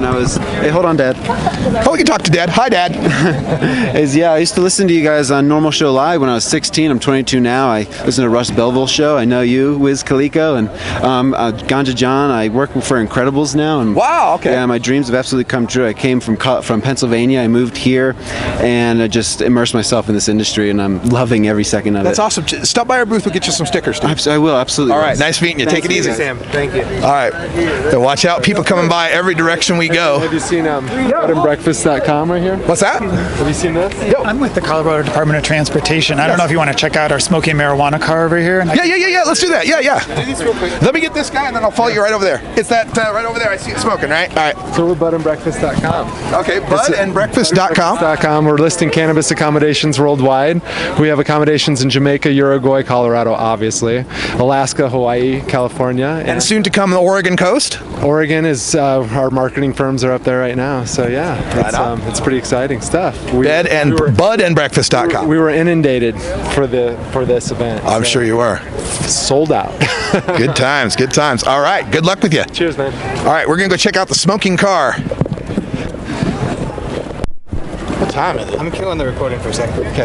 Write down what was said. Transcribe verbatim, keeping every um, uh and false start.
I was. Hey, hold on, Dad. Oh, we can talk to Dad. Hi, Dad. Is yeah, I used to listen to you guys on Normal Show Live when I was sixteen. I'm twenty-two now. I listen to Russ Belville show. I know you, Wiz Khalico, and um, uh, Ganja John. I work for Incredibles now. And wow. Okay. Yeah, my dreams have absolutely come true. I came from from Pennsylvania. I moved here, and I just immersed myself in this industry, and I'm loving every second of That's it. That's awesome. Stop by our booth. We'll get you some stickers, dude. I will, absolutely. All right. Nice meeting you. Thanks, Take it easy. Sam. Thank you. All right. So watch out. People coming by every direction we go. Have you seen um, bed and breakfast dot com right here? What's that? Have you seen this? Yo. I'm with the Colorado Department of Transportation. I don't know if you want to check out our smoking marijuana car over here. And I yeah, yeah, yeah, yeah. Let's do that. Yeah, yeah. Let me get this guy, and then I'll follow you right over there. It's that uh, right over there. I see it smoking, right? All right. So we're bed and breakfast dot com. Okay, bud and breakfast dot com. We're listing cannabis accommodations worldwide. We have accommodations in Jamaica, Uruguay, Colorado, obviously, Alaska, Hawaii, California, and, and soon to come the Oregon coast. Oregon is uh, our marketing firms are up there right now. So yeah, right it's, um, it's pretty exciting stuff. We, Bed and we were, bud and breakfast dot com. We, we were inundated for the for this event. I'm so sure you were. Sold out. Good times, good times. All right, good luck with you. Cheers, man. All right, we're gonna go check out the smoking car. What time is it? I'm killing the recording for a second. Okay.